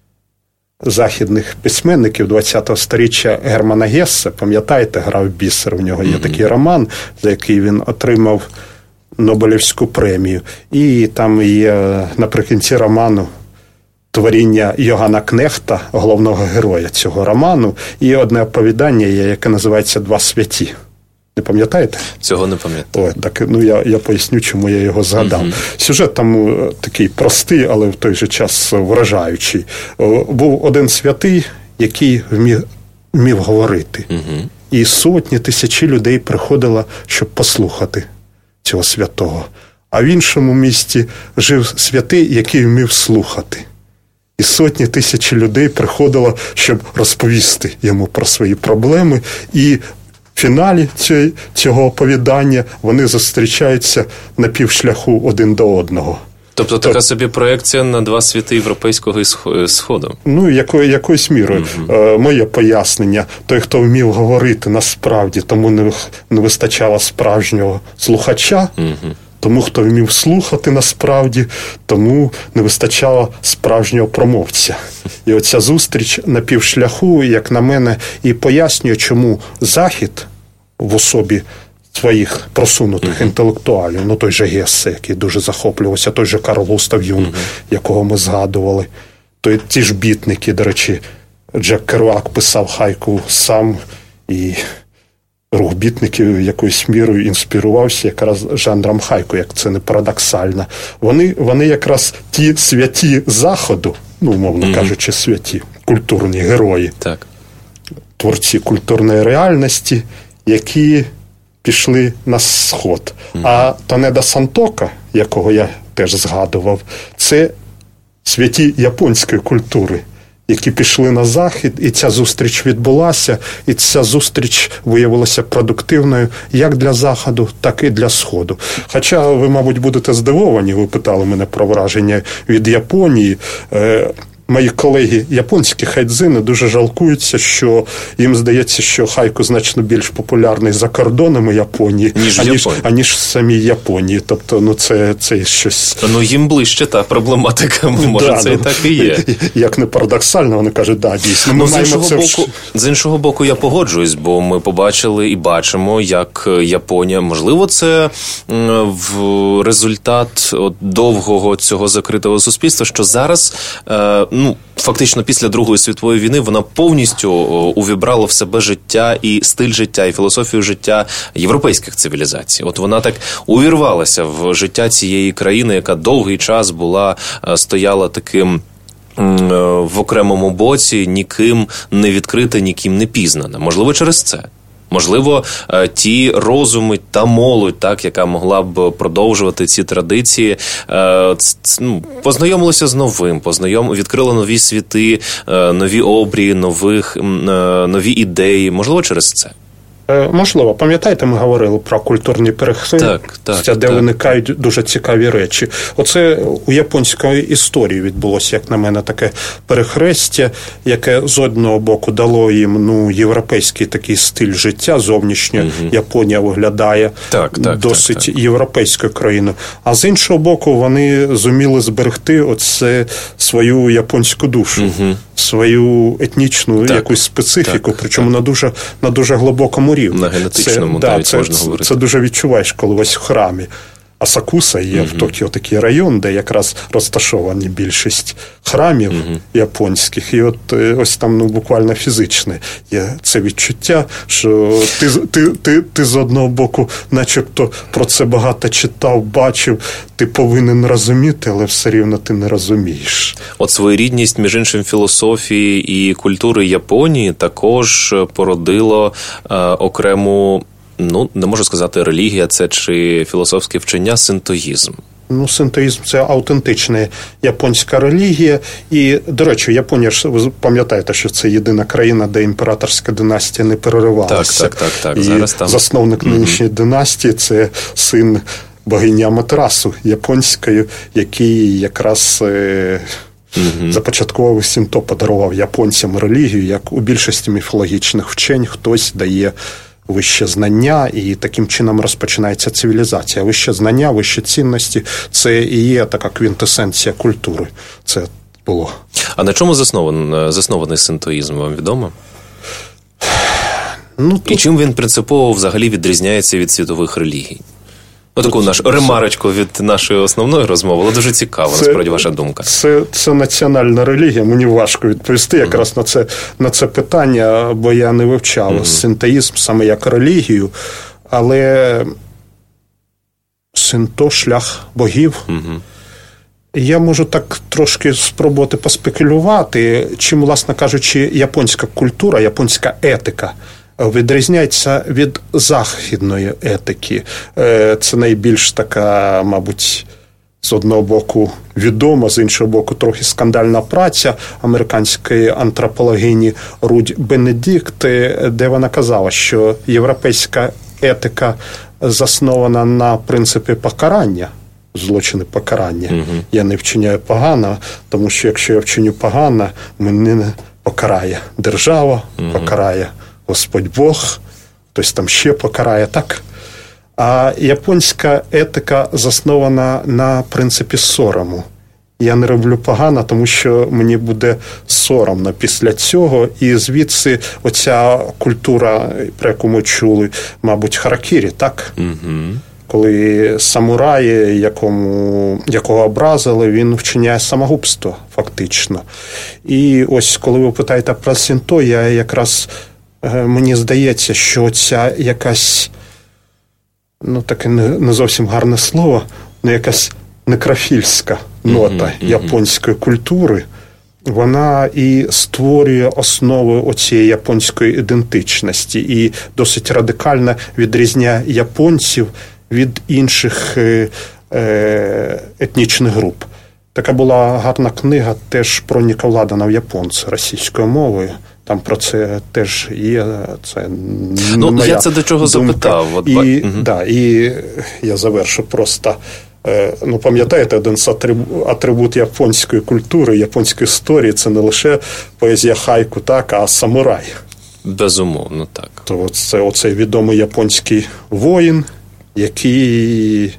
західних письменників ХХ сторіччя Германа Гессе. Пам'ятаєте, «Грав бісер», в нього є угу. такий роман, за який він отримав Нобелівську премію. І там є наприкінці роману творіння Йогана Кнехта, головного героя цього роману, і одне оповідання є, яке називається «Два святі». Не пам'ятаєте? Цього не пам'ятаю. О, так, ну я, я поясню, чому я його згадав. Угу. Сюжет там такий простий, але в той же час вражаючий. Був один святий, який вмів, вмів говорити. Угу. І сотні, тисячі людей приходило, щоб послухати цього святого. А в іншому місті жив святий, який вмів слухати. І сотні тисячі людей приходило, щоб розповісти йому про свої проблеми. І в фіналі цього оповідання вони зустрічаються на півшляху один до одного. Тобто така собі проекція на два світи європейського і Сходу? Ну, яко, якоюсь мірою. Mm-hmm. Моє пояснення. Той, хто вмів говорити насправді, тому не, не вистачало справжнього слухача. Mm-hmm. Тому, хто вмів слухати насправді, тому не вистачало справжнього промовця. І оця зустріч на півшляху, як на мене, і пояснює, чому Захід в особі своїх просунутих mm-hmm. інтелектуалів, ну той же Гессе, який дуже захоплювався, той же Карл Густав Юнг, mm-hmm. якого ми згадували, той, ті ж бітники, до речі, Джек Керуак писав хайку сам, і рух бітників якоюсь мірою інспірувався якраз жанром хайку, як це не парадоксально. Вони, вони якраз ті святі Заходу, ну, умовно mm-hmm. кажучи, святі, культурні герої, так. творці культурної реальності, які пішли на Сход. Mm-hmm. А Танеда Сантока, якого я теж згадував, це святі японської культури, які пішли на Захід, і ця зустріч відбулася, і ця зустріч виявилася продуктивною як для Заходу, так і для Сходу. Хоча ви, мабуть, будете здивовані, ви питали мене про враження від Японії. Мої колеги японські хайдзини дуже жалкуються, що їм здається, що хайку значно більш популярний за кордонами Японії, ніж, аніж, аніж в самій Японії. Тобто, ну, це, це щось... Ну, їм ближче та проблематика, може, да, це ну, і так і є. Як не парадоксально, вони кажуть, да, дійсно. Ми ну, з, іншого це... боку, з іншого боку, я погоджуюсь, бо ми побачили і бачимо, як Японія, можливо, це в результат от довгого цього закритого суспільства, що зараз... Е, ну, фактично після Другої світової війни вона повністю увібрала в себе життя і стиль життя, і філософію життя європейських цивілізацій. От вона так увірвалася в життя цієї країни, яка довгий час була, стояла таким в окремому боці, ніким не відкрита, ніким не пізнана. Можливо, через це. Можливо, ті розуми та молодь, так, яка могла б продовжувати ці традиції, ну, познайомилася з новим, познайом... відкрила нові світи, нові обрії, нових, нові ідеї. Можливо, через це. Можливо, пам'ятаєте, ми говорили про культурні перехрестя, так, так, де так. виникають дуже цікаві речі. Оце у японської історії відбулося, як на мене, таке перехрестя, яке з одного боку дало їм ну, європейський такий стиль життя, зовнішньо угу. Японія виглядає так, так, досить так, так. європейською країною. А з іншого боку, вони зуміли зберегти оце свою японську душу, угу. свою етнічну так, якусь специфіку, так, причому так. на дуже на дуже глибокому рівні. На генетичному це, навіть да, можна це, говорити. Це дуже відчуваєш, коли ось в храмі Асакуса є mm-hmm. в Токіо такий район, де якраз розташовані більшість храмів mm-hmm. японських. І от ось там ну, буквально фізичне є це відчуття, що ти, ти, ти, ти з одного боку начебто про це багато читав, бачив, ти повинен розуміти, але все рівно ти не розумієш. От своєрідність, між іншим, філософії і культури Японії також породило е, окрему, ну, не можу сказати, релігія це чи філософське вчення, синтоїзм. Ну, синтоїзм – це автентична японська релігія. І, до речі, Японія, ви пам'ятаєте, що це єдина країна, де імператорська династія не переривалася. Так, так, так. так. І зараз там... засновник mm-hmm. нинішньої династії – це син богині Аматерасу японської, який якраз... Е- Mm-hmm. започаткував Сінто, подарував японцям релігію, як у більшості міфологічних вчень хтось дає вище знання, і таким чином розпочинається цивілізація. Вище знання, вищі цінності – це і є така квінтесенція культури. Це було. А на чому заснований, заснований синтоїзм, вам відомо? Ну, тут... І чим він принципово взагалі відрізняється від світових релігій? Ну, таку нашу ремарочку від нашої основної розмови, але дуже цікаво, це, насправді, ваша думка. Це, це національна релігія, мені важко відповісти якраз mm-hmm. на це, на це питання, бо я не вивчав mm-hmm. синтоїзм саме як релігію, але синто – шлях богів. Mm-hmm. Я можу так трошки спробувати поспекулювати, чим, власне кажучи, японська культура, японська етика відрізняється від західної етики. Це найбільш така, мабуть, з одного боку відома, з іншого боку трохи скандальна праця американської антропологині Рудь Бенедикт, де вона казала, що європейська етика заснована на принципі покарання, злочини покарання. Угу. Я не вчиняю погано, тому що якщо я вчиню погано, мене покарає держава, угу. покарає Господь Бог, хтось там ще покарає, так? А японська етика заснована на принципі сорому. Я не роблю погано, тому що мені буде соромно після цього. І звідси оця культура, про яку ми чули, мабуть, харакірі, так? Угу. Коли самурай, якому, якого образили, він вчиняє самогубство, фактично. І ось, коли ви питаєте про синто, я якраз... Мені здається, що ця якась, ну таке не зовсім гарне слово, ну якась некрофільська нота mm-hmm, mm-hmm. японської культури, вона і створює основу оцієї японської ідентичності і досить радикально відрізняє японців від інших е, е, етнічних груп. Така була гарна книга теж про Ніка Ладана в японці російською мовою. Там про це теж є. Це ну, моя я це до чого думка. запитав. От, і, угу. да, і я завершу просто. Ну, пам'ятаєте, один з атрибут японської культури, японської історії – це не лише поезія хайку, так, а самурай. Безумовно, так. То це оцей відомий японський воїн, який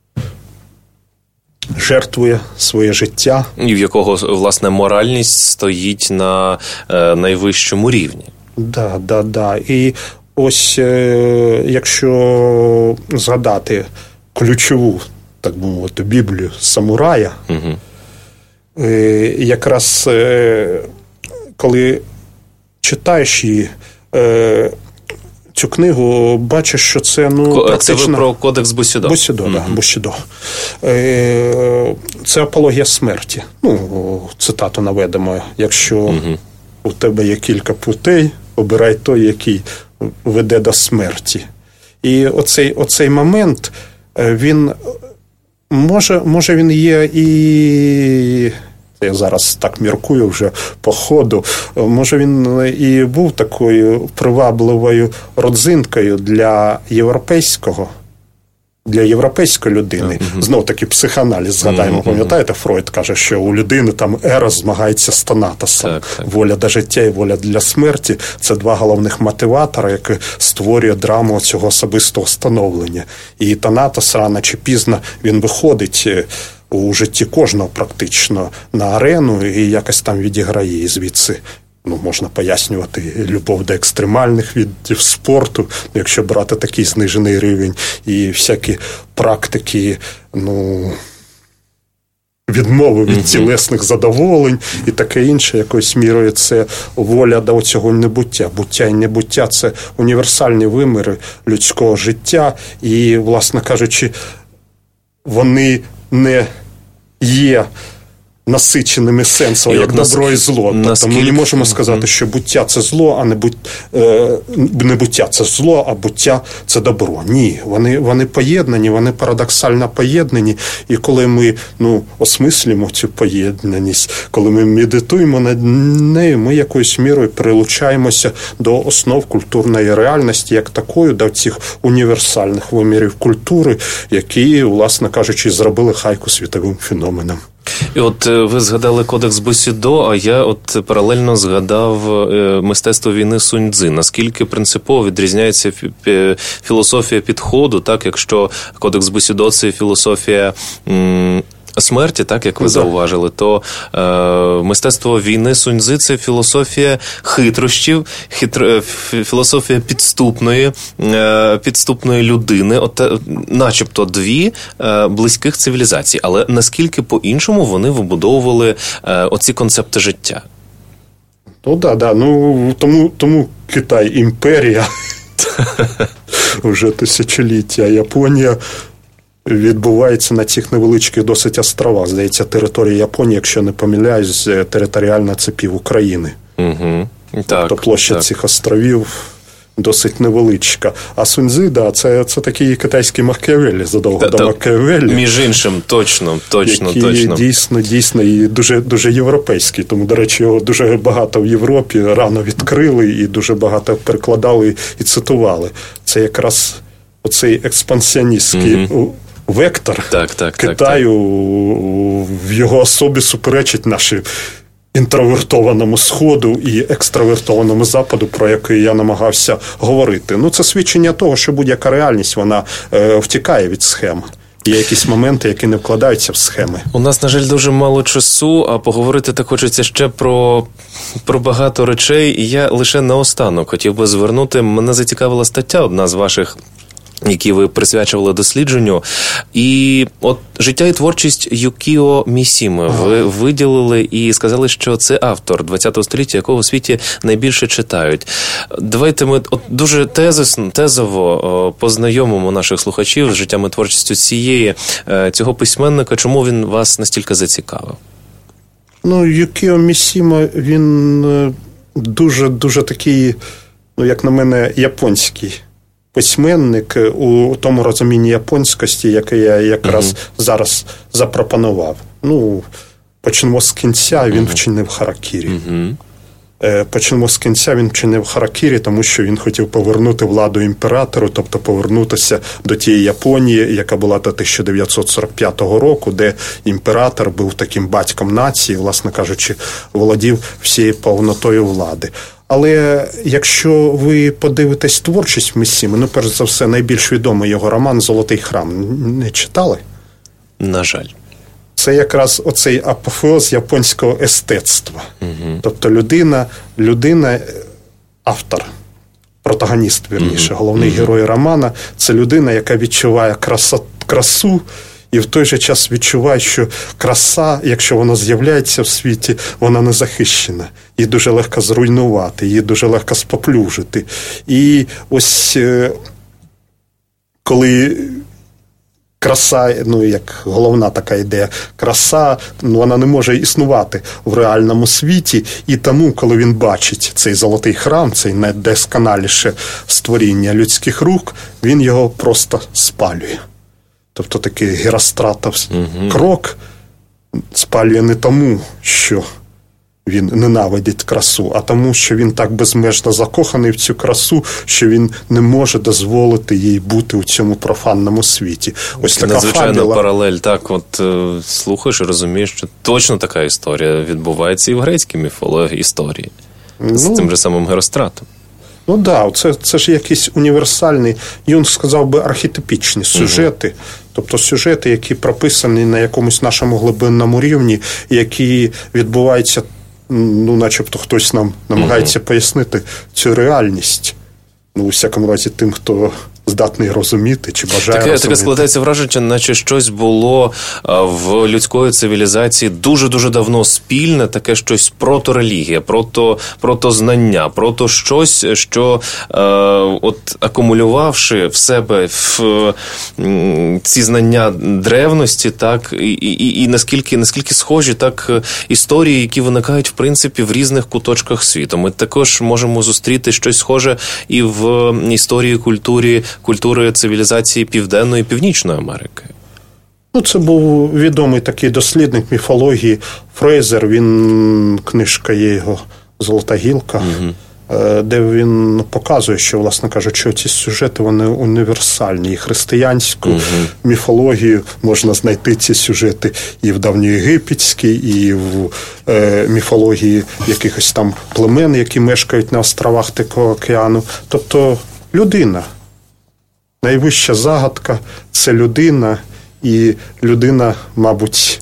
жертвує своє життя. І в якого, власне, моральність стоїть на е, найвищому рівні. Да, да, да. І ось, е, якщо згадати ключову, так би мовити, Біблію самурая, угу. е, якраз е, коли читаєш її, е, цю книгу, бачиш, що це, ну, Ко- практично... Це ви про кодекс Бусідо? Бусідо, угу. так, Бусідо. Е, це апологія смерті. Ну, цитату наведемо. Якщо угу. у тебе є кілька путей, обирай той, який веде до смерті. І оцей, оцей момент, він, може, може він є і Я зараз так міркую вже по ходу. Може, він і був такою привабливою родзинкою для європейського, для європейської людини. Mm-hmm. Знов-таки психоаналіз, згадаємо, mm-hmm. пам'ятаєте, Фройд каже, що у людини там ерос змагається з Танатосом. Так, так. Воля до життя і воля для смерті – це два головних мотиватора, які створює драму цього особистого становлення. І Танатос рано чи пізно він виходить у житті кожного практично на арену і якось там відіграє, і звідси ну, можна пояснювати любов до екстремальних видів спорту, якщо брати такий знижений рівень, і всякі практики, ну, відмови від тілесних задоволень і таке інше, якоюсь мірою це воля до цього небуття. Буття і небуття – це універсальні виміри людського життя, і, власне кажучи, вони не є насиченими сенсом, як добро і зло. Наскільки... Тобто ми не можемо сказати, mm-hmm. що буття – це зло, а не, будь... е... не буття – це зло, а буття – це добро. Ні, вони, вони поєднані, вони парадоксально поєднані. І коли ми ну, осмислюємо цю поєднаність, коли ми медитуємо над нею, ми якоюсь мірою прилучаємося до основ культурної реальності, як такої, до цих універсальних вимірів культури, які, власне кажучи, зробили хайку світовим феноменом. І от ви згадали Кодекс Бусідо, а я от паралельно згадав мистецтво війни Сунь Цзи. Наскільки принципово відрізняється філософія підходу, так, якщо Кодекс Бусідо – це філософія м- смерті, так, як ви зауважили, то е, мистецтво війни Сунь Цзи – це філософія хитрощів, хитро, філософія підступної, е, підступної людини, от, начебто дві е, близьких цивілізацій. Але наскільки по-іншому вони вибудовували е, оці концепти життя? Ну, да, да. Ну, тому, тому Китай – імперія вже тисячоліття, а Японія відбувається на цих невеличких досить островах. Здається, територія Японії, якщо не помиляюсь, територіальна це пів України. Угу. Так, тобто площа так. цих островів досить невеличка. А Сунь Цзи, да, це, це такий китайський Макіавеллі, задовго та, до Макіавеллі. Між іншим, точно, точно, який точно. Дійсно, дійсно, і дуже, дуже європейський. Тому, до речі, його дуже багато в Європі рано відкрили і дуже багато перекладали і цитували. Це якраз оцей експансіоністський угу. вектор так, так, Китаю так, так. в його особі суперечить нашій інтровертованому Сходу і екстравертованому Западу, про який я намагався говорити. Ну, це свідчення того, що будь-яка реальність, вона е, втікає від схем. Є якісь моменти, які не вкладаються в схеми. У нас, на жаль, дуже мало часу, а поговорити так хочеться ще про, про багато речей. І я лише наостанок хотів би звернути, мене зацікавила стаття, одна з ваших, які ви присвячували дослідженню. І от життя і творчість Юкіо Місіми ви виділили і сказали, що це автор ХХ століття, якого у світі найбільше читають. Давайте ми от дуже тезисно, тезово познайомимо наших слухачів з життям і творчістю цієї, цього письменника. Чому він вас настільки зацікавив? Ну, Юкіо Місіма, він дуже-дуже такий, ну, як на мене, японський письменник у тому розумінні японськості, яке я якраз uh-huh. зараз запропонував. Ну, почнемо з кінця, він uh-huh. вчинив харакірі. Uh-huh. Почнемо з кінця, він вчинив харакірі, тому що він хотів повернути владу імператору, тобто повернутися до тієї Японії, яка була до тисяча дев'ятсот сорок п'ятого року, де імператор був таким батьком нації, власне кажучи, володів всією повнотою влади. Але якщо ви подивитесь творчість Місіми, ну, перш за все, найбільш відомий його роман «Золотий храм». Не читали? На жаль. Це якраз оцей апофеоз японського естетства. Угу. Тобто людина, людина, автор, протагоніст, вірніше, угу. головний угу. герой романа, це людина, яка відчуває красу, красу, і в той же час відчуває, що краса, якщо вона з'являється в світі, вона не захищена. Її дуже легко зруйнувати, її дуже легко споплюжити. І ось коли краса, ну як головна така ідея, краса, ну, вона не може існувати в реальному світі, і тому, коли він бачить цей золотий храм, цей найдосконаліше створіння людських рук, він його просто спалює. Тобто такий Геростратов угу. крок, спалює не тому, що він ненавидить красу, а тому, що він так безмежно закоханий в цю красу, що він не може дозволити їй бути у цьому профанному світі. Ось така надзвичайна фабула. паралель. Так, от е, слухаєш і розумієш, що точно така історія відбувається і в грецькій міфології історії. Ну, з цим же самим Геростратом. Ну так, да, це, це ж якийсь універсальний, Юнг сказав би, архетипічні сюжети. Угу. Тобто сюжети, які прописані на якомусь нашому глибинному рівні, які відбуваються, ну, начебто хтось нам намагається угу. пояснити цю реальність. Ну, у всякому разі, тим, хто здатний розуміти чи бажає таке, розуміти. Таке складається враження, наче щось було в людської цивілізації дуже-дуже давно спільне, таке щось проторелігія, прото, протознання, прото щось, що е, от акумулювавши в себе в, е, ці знання древності, так, і, і, і наскільки, наскільки схожі так історії, які виникають, в принципі, в різних куточках світу. Ми також можемо зустріти щось схоже і в історії, культурі, культури цивілізації Південної і Північної Америки. Ну, це був відомий такий дослідник міфології Фрейзер, він, книжка є його «Золота гілка», угу. де він показує, що, власне кажучи, ці сюжети, вони універсальні. І християнську угу. міфологію можна знайти ці сюжети і в давньоєгипетській, і в е, міфології якихось там племен, які мешкають на островах Тихого океану. Тобто людина. Найвища загадка – це людина, і людина, мабуть,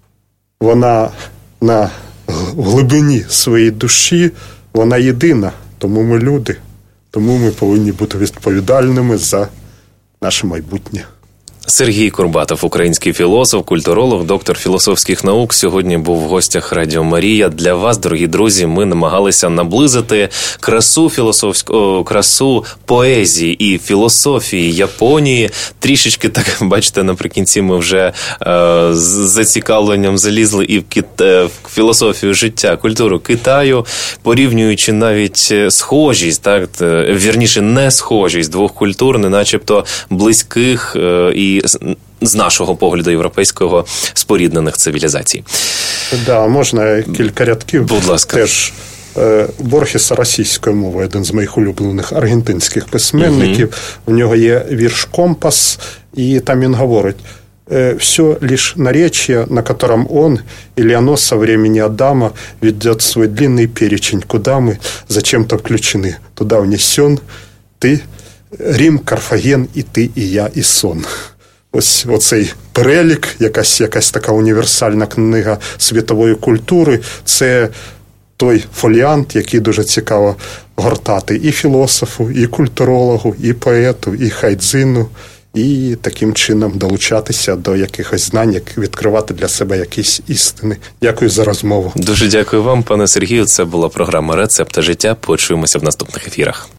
вона на глибині своєї душі, вона єдина, тому ми люди, тому ми повинні бути відповідальними за наше майбутнє. Сергій Курбатов, український філософ, культуролог, доктор філософських наук, сьогодні був в гостях Радіо Марія. Для вас, дорогі друзі, ми намагалися наблизити красу філософську, красу поезії і філософії Японії. Трішечки, так, бачите, наприкінці ми вже е, з зацікавленням залізли і в, кит... в філософію життя, культуру Китаю, порівнюючи навіть схожість, так, вірніше, не схожість двох культур, не начебто близьких е, і з нашого погляду європейського споріднених цивілізацій. Так, да, можна кілька рядків? Будь ласка. Теж Борхеса російською мовою, один з моїх улюблених аргентинських письменників. У нього є вірш «Компас», і там він говорить: «Все лишь наречие, на котором он или оно со времени Адама ведет свой длинный перечень, куда мы зачем-то включены. Туда внесен ты, Рим, Карфаген, і ти, і я, і сон». Ось оцей перелік, якась, якась така універсальна книга світової культури, це той фоліант, який дуже цікаво гортати і філософу, і культурологу, і поету, і хайдзину, і таким чином долучатися до якихось знань, відкривати для себе якісь істини. Дякую за розмову. Дуже дякую вам, пане Сергію. Це була програма «Рецепти життя». Почуємося в наступних ефірах.